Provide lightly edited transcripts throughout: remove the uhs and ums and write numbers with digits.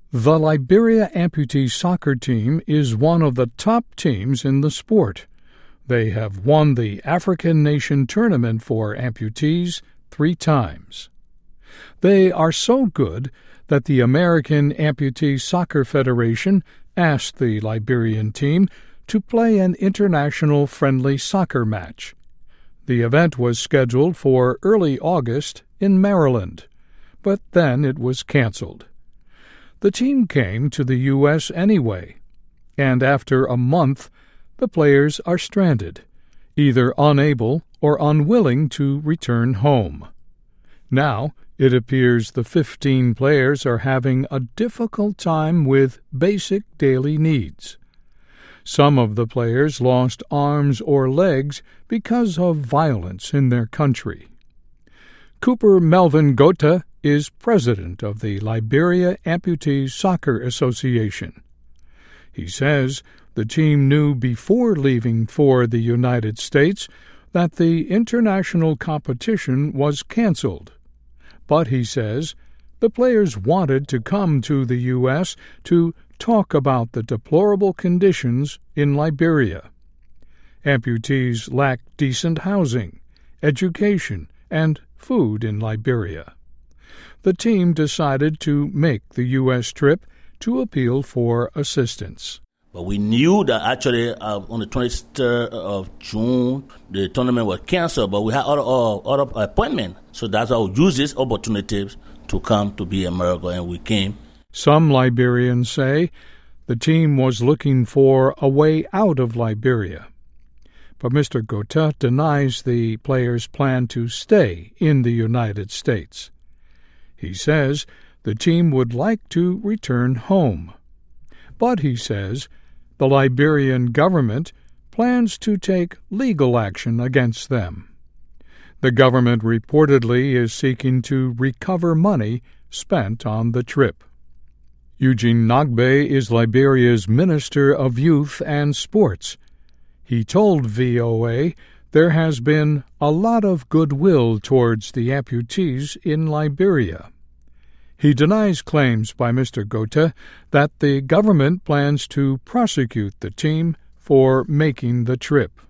The Liberia amputee soccer team is one of the top teams in the sport. They have won the African Nation Tournament for amputees 3 times. They are so good that the American Amputee Soccer Federation asked the Liberian team to play an international friendly soccer match. The event was scheduled for early August in Maryland, but then it was canceled. The team came to the U.S. anyway, and after a month, the players are stranded, either unable or unwilling to return home. Now, it appears the 15 players are having a difficult time with basic daily needs. Some of the players lost arms or legs because of violence in their country. Cooper Melvin Gota is president of the Liberia Amputee Soccer Association. He says the team knew before leaving for the United States that the international competition was canceled. But, he says, the players wanted to come to the U.S. to talk about the deplorable conditions in Liberia. Amputees lack decent housing, education, and food in Liberia. The team decided to make the U.S. trip to appeal for assistance. But we knew that actually on the 23rd of June, the tournament was canceled, but we had other appointments. So that's how we used this opportunity to come to be America, and we came. Some Liberians say the team was looking for a way out of Liberia. But Mr. Gota denies the players plan to stay in the United States. He says the team would like to return home. But, he says, the Liberian government plans to take legal action against them. The government reportedly is seeking to recover money spent on the trip. Eugene Nagbe is Liberia's Minister of Youth and Sports. He told VOA there has been a lot of goodwill towards the amputees in Liberia. He denies claims by Mr. Gota that the government plans to prosecute the team for making the trip.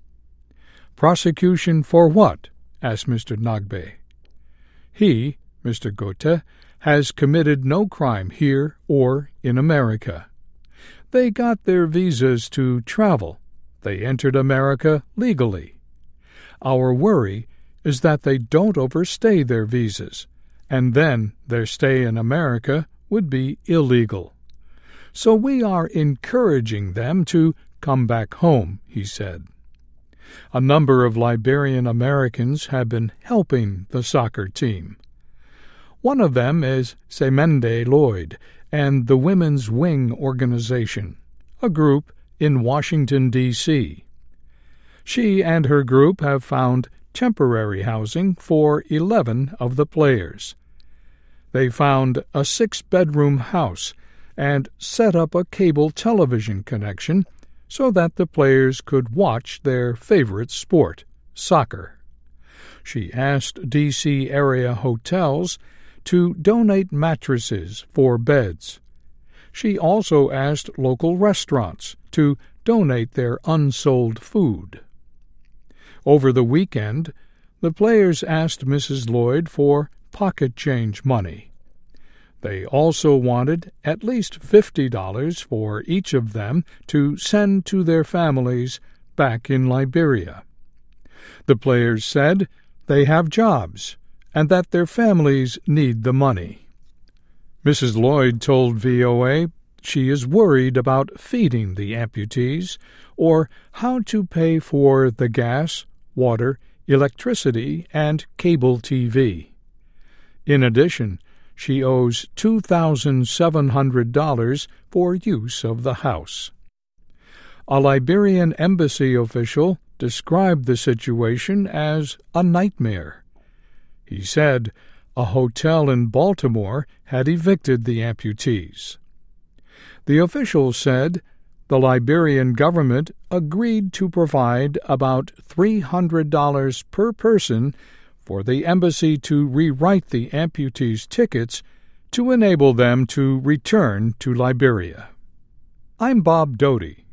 Prosecution for what? Asked Mr. Nagbe. He, Mr. Gota, has committed no crime here or in America. They got their visas to travel. They entered America legally. Our worry is that they don't overstay their visas, and then their stay in America would be illegal. So we are encouraging them to come back home, he said. A number of Liberian Americans have been helping the soccer team. One of them is Semende Lloyd and the Women's Wing Organization, a group in Washington, D.C. She and her group have found temporary housing for 11 of the players. They found a 6-bedroom house and set up a cable television connection so that the players could watch their favorite sport, soccer. She asked D.C. area hotels to donate mattresses for beds. She also asked local restaurants to donate their unsold food. Over the weekend, the players asked Mrs. Lloyd for pocket change money. They also wanted at least $50 for each of them to send to their families back in Liberia. The players said they have jobs and that their families need the money. Mrs. Lloyd told VOA she is worried about feeding the amputees or how to pay for the gas, water, electricity, and cable TV. In addition, she owes $2,700 for use of the house. A Liberian embassy official described the situation as a nightmare. He said a hotel in Baltimore had evicted the amputees. The official said the Liberian government agreed to provide about $300 per person for the embassy to rewrite the amputees' tickets to enable them to return to Liberia. I'm Bob Doty.